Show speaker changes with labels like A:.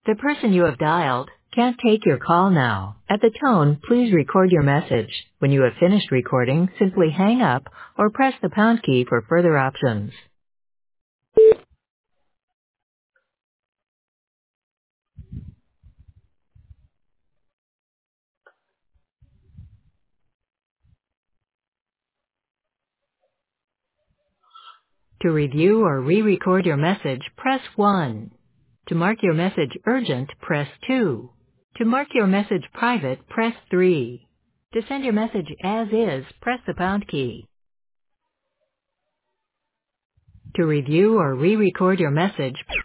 A: The person you have dialed can't take your call now. At the tone, please record your message. When you have finished recording, simply hang up or press the pound key for further options. To review or re-record your message, press 1. To mark your message urgent, press 2. To mark your message private, press 3. To send your message as is, press the pound key. To review or re-record your message,